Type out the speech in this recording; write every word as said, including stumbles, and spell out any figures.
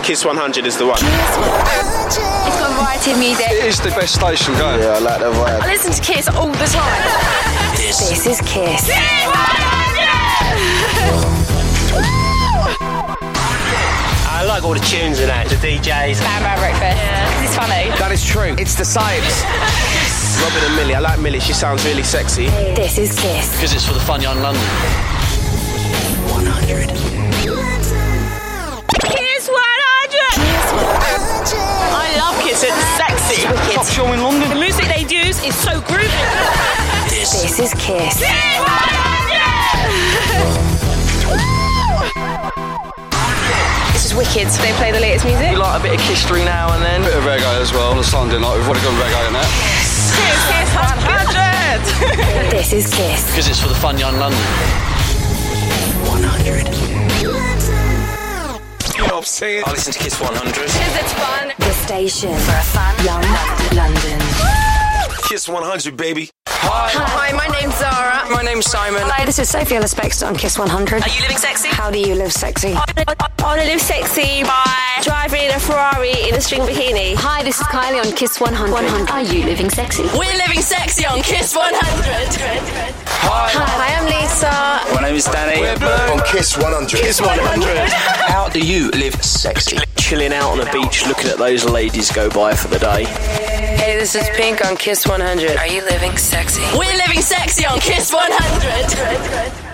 Kiss one hundred is the one. It's got a variety of music. It is the best station going. Yeah, I like the vibe. I listen to Kiss all the time. This, this is Kiss. I like all the tunes and that, the D Js. Bad Bad Breakfast. Yeah. It's funny. That is true. It's the science. Robin and Millie. I like Millie. She sounds really sexy. This is Kiss. Because it's for the fun young London. one hundred. Kiss one hundred. I love Kiss. It's sexy. It's Top show in London. The music they use is so groovy. This, this is Kiss. Kiss one hundred. This is wicked. They play the latest music. We like a bit of history now and then. A bit of reggae as well on a Sunday night. We've already got reggae in that. Kiss, Kiss one hundred. This is Kiss. because it's for the fun young London. one hundred. You know what I'm saying? I listen to Kiss one hundred. Because it's fun. The station for a fun young London. Kiss one hundred, baby. Hi. Hi, my name's Zara. My name's Simon. Hi, this is Sophia Lespexter on Kiss one hundred. Are you living sexy? How do you live sexy? I want to live sexy by driving a Ferrari in a string bikini. Hi, this is Kylie on Kiss one hundred. one hundred. Are you living sexy? We're living sexy on Kiss one hundred. Hi. Hi, I'm Lisa. My name is Danny. On Kiss one hundred. Kiss one hundred. How do you live sexy? Chilling out on a beach, looking at those ladies go by for the day. Hey, this is Pink on Kiss one hundred. Are you living sexy? We're living sexy on Kiss one hundred.